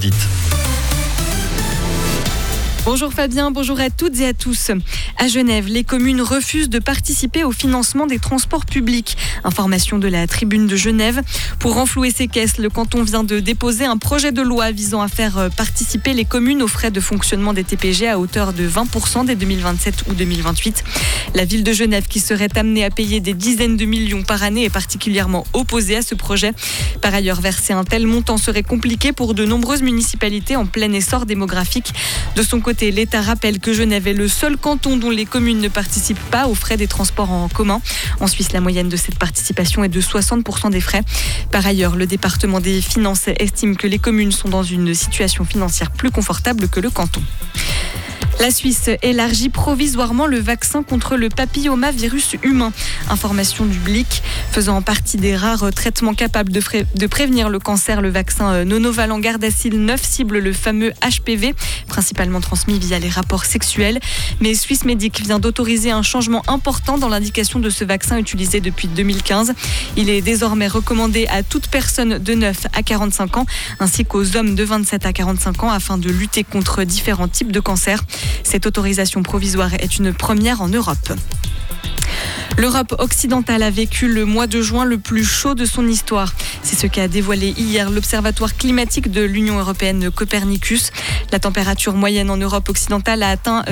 Judith. Bonjour Fabien, bonjour à toutes et à tous. À Genève, les communes refusent de participer au financement des transports publics. Information de la Tribune de Genève. Pour renflouer ses caisses, le canton vient de déposer un projet de loi visant à faire participer les communes aux frais de fonctionnement des TPG à hauteur de 20% dès 2027 ou 2028. La ville de Genève, qui serait amenée à payer des dizaines de millions par année, est particulièrement opposée à ce projet. Par ailleurs, verser un tel montant serait compliqué pour de nombreuses municipalités en plein essor démographique. De son côté, l'État rappelle que Genève est le seul canton dont les communes ne participent pas aux frais des transports en commun. En Suisse, la moyenne de cette participation est de 60% des frais. Par ailleurs, le département des finances estime que les communes sont dans une situation financière plus confortable que le canton. La Suisse élargit provisoirement le vaccin contre le papillomavirus humain. Information du Blick. Faisant partie des rares traitements capables de prévenir le cancer, le vaccin Nonovalent Gardasil 9 cible le fameux HPV, principalement transmis via les rapports sexuels. Mais Swissmedic vient d'autoriser un changement important dans l'indication de ce vaccin utilisé depuis 2015. Il est désormais recommandé à toute personne de 9 à 45 ans, ainsi qu'aux hommes de 27 à 45 ans, afin de lutter contre différents types de cancers. Cette autorisation provisoire est une première en Europe. L'Europe occidentale a vécu le mois de juin le plus chaud de son histoire. C'est ce qu'a dévoilé hier l'Observatoire climatique de l'Union européenne Copernicus. La température moyenne en Europe occidentale a atteint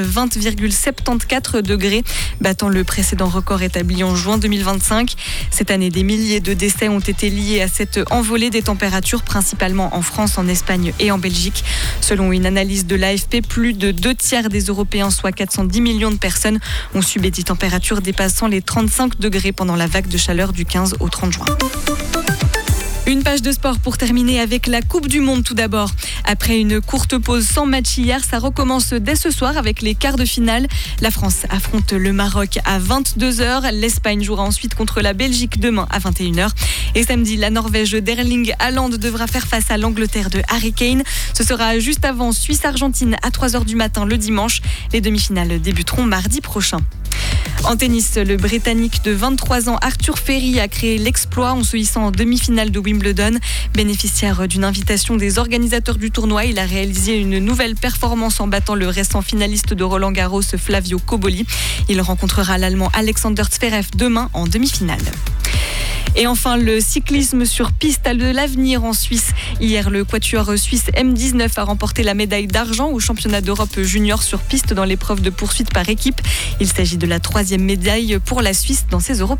20,74 degrés, battant le précédent record établi en juin 2025. Cette année, des milliers de décès ont été liés à cette envolée des températures, principalement en France, en Espagne et en Belgique. Selon une analyse de l'AFP, plus de 2/3 des Européens, soit 410 millions de personnes, ont subi des températures dépassant les 35 degrés pendant la vague de chaleur du 15 au 30 juin. Une page de sport pour terminer avec la Coupe du Monde tout d'abord. Après une courte pause sans match hier, ça recommence dès ce soir avec les quarts de finale. La France affronte le Maroc à 22h. L'Espagne jouera ensuite contre la Belgique demain à 21h. Et samedi, la Norvège d'Erling Haaland devra faire face à l'Angleterre de Harry Kane. Ce sera juste avant Suisse-Argentine à 3h du matin le dimanche. Les demi-finales débuteront mardi prochain. En tennis, le Britannique de 23 ans Arthur Ferry a créé l'exploit en se hissant en demi-finale de Wimbledon. Bénéficiaire d'une invitation des organisateurs du tournoi, il a réalisé une nouvelle performance en battant le récent finaliste de Roland Garros, Flavio Cobolli. Il rencontrera l'Allemand Alexander Zverev demain en demi-finale. Et enfin, le cyclisme sur piste a de l'avenir en Suisse. Hier, le quatuor suisse M19 a remporté la médaille d'argent au championnat d'Europe junior sur piste dans l'épreuve de poursuite par équipe. Il s'agit de la 3e médaille pour la Suisse dans ces Européennes.